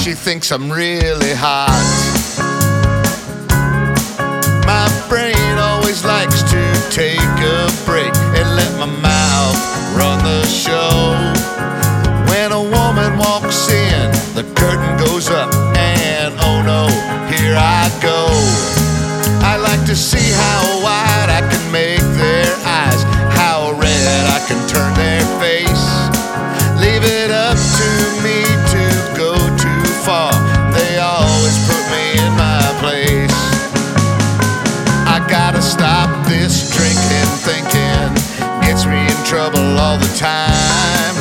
She thinks I'm really hot. My brain always likes to take a break and let my mouth run the show. When a woman walks in, the curtain goes up, and oh no, here I go. I like to see how wide I can make their eyes, how red I can turn their face. Leave it up to me to go too far. They always put me in my place. I gotta stop this drinking, thinking gets me in trouble all the time.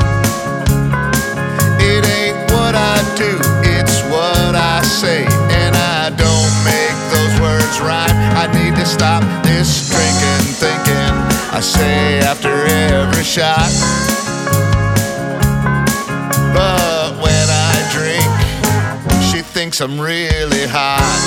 It ain't what I do, it's what I say, and I don't make those words rhyme. I need to stop this drinking, thinking I say after every shot. But when I drink, she thinks I'm really hot.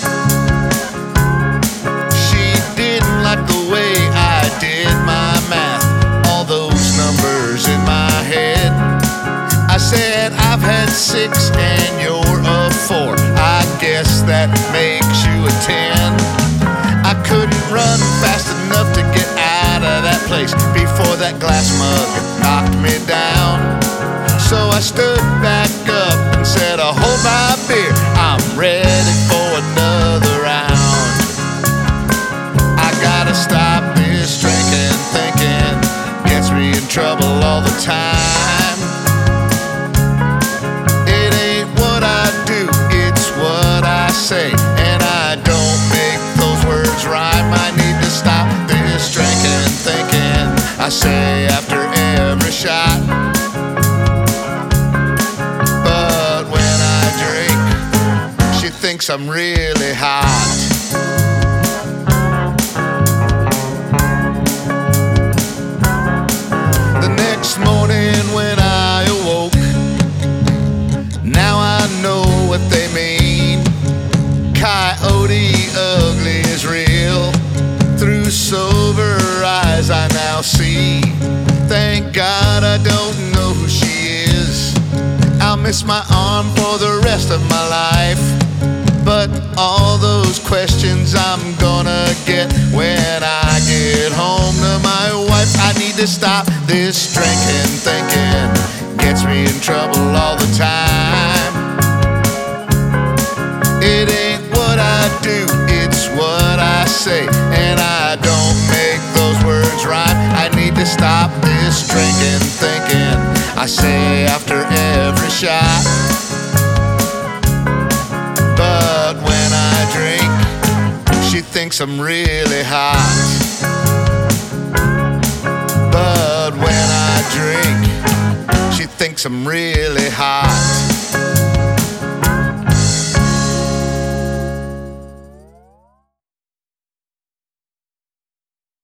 She didn't like the way I did my math, all those numbers in my head. I said I've had 6 and you're a 4. I guess that makes you a 10. I couldn't run fast enough to get out of that place before that glass mug knocked me down. So I stood back up and said, hold my beer, I'm ready for another round. I gotta stop this drinking, thinking gets me in trouble all the time. It ain't what I do, it's what I say, and I don't make those words rhyme. I need to stop this drinking, thinking I say after every shot. Thinks I'm really hot. The next morning when I awoke, now I know what they mean. Coyote ugly is real. Through sober eyes I now see. Thank God I don't know who she is. I'll miss my arm for the rest of my life. But all those questions I'm gonna get when I get home to my wife. I need to stop this drinking, thinking gets me in trouble all the time. It ain't what I do, it's what I say, and I don't make those words rhyme. I need to stop this drinking, thinking I say after every shot. But when I drink, she thinks I'm really hot. But when I drink, she thinks I'm really hot.